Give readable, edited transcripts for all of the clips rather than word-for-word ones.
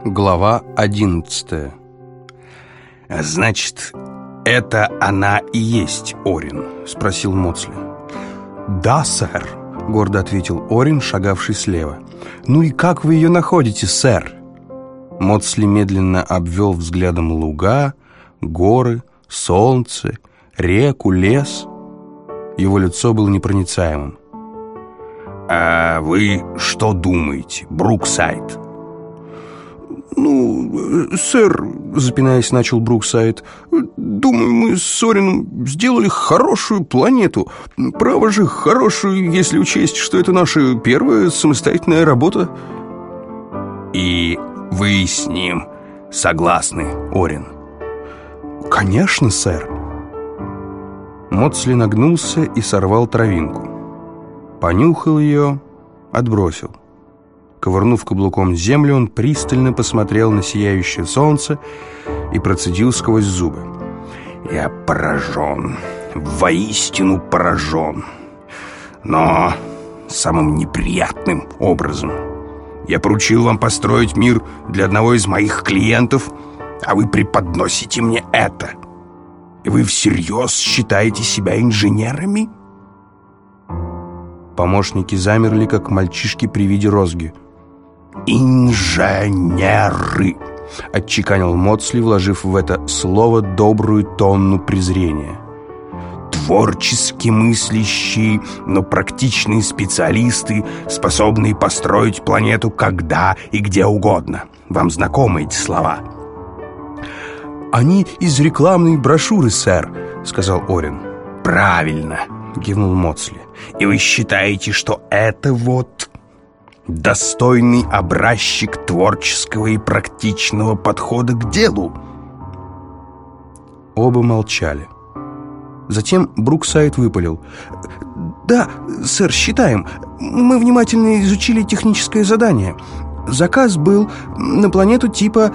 Глава 11. «Значит, это она и есть Орин?» — спросил Моцли. «Да, сэр», — гордо ответил Орин, шагавший слева. «Ну и как вы ее находите, сэр?» Моцли медленно обвел взглядом луга, горы, солнце, реку, лес. Его лицо было непроницаемым. «А вы что думаете, Бруксайд?» «Ну, сэр», — запинаясь, начал Бруксайд, «думаю, мы с Орином сделали хорошую планету. Право же, хорошую, если учесть, что это наша первая самостоятельная работа». «И вы с ним согласны, Орин?» «Конечно, сэр». Моцли нагнулся и сорвал травинку. Понюхал ее, отбросил. Ковырнув каблуком землю, он пристально посмотрел на сияющее солнце и процедил сквозь зубы: «Я поражен, воистину поражен, но самым неприятным образом. Я поручил вам построить мир для одного из моих клиентов, а вы преподносите мне это. И вы всерьез считаете себя инженерами?» Помощники замерли, как мальчишки при виде розги. «Инженеры!» — отчеканил Моцли, вложив в это слово добрую тонну презрения. «Творчески мыслящие, но практичные специалисты, способные построить планету когда и где угодно. Вам знакомы эти слова?» «Они из рекламной брошюры, сэр», — сказал Орин. «Правильно», — кивнул Моцли. «И вы считаете, что это вот достойный образчик творческого и практичного подхода к делу?» Оба молчали. Затем Бруксайд выпалил: «Да, сэр, считаем. Мы внимательно изучили техническое задание. Заказ был на планету типа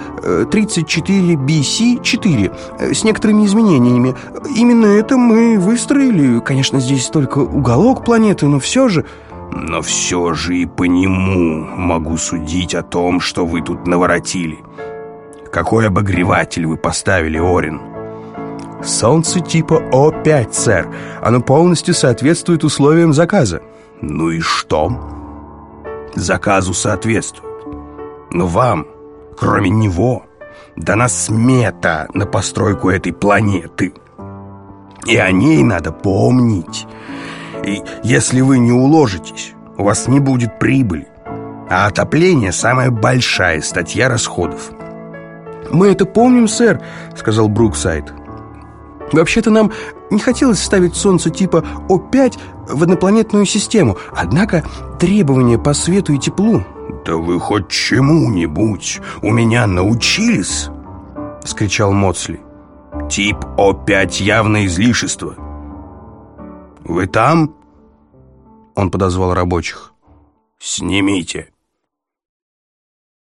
34BC-4 с некоторыми изменениями. Именно это мы выстроили. Конечно, здесь только уголок планеты, но все же...» «Но все же и по нему могу судить о том, что вы тут наворотили. Какой обогреватель вы поставили, Орин?» «Солнце типа О5, сэр. Оно полностью соответствует условиям заказа». «Ну и что?» «Заказу соответствует. Но вам, кроме него, дана смета на постройку этой планеты. И о ней надо помнить. И если вы не уложитесь, у вас не будет прибыли. А отопление – самая большая статья расходов». «Мы это помним, сэр», – сказал Бруксайд. «Вообще-то нам не хотелось ставить солнце типа О5 в однопланетную систему. Однако требования по свету и теплу...» «Да вы хоть чему-нибудь у меня научились?» — вскричал Моцли. «Тип О5 явно излишество. Вы там?» Он подозвал рабочих. «Снимите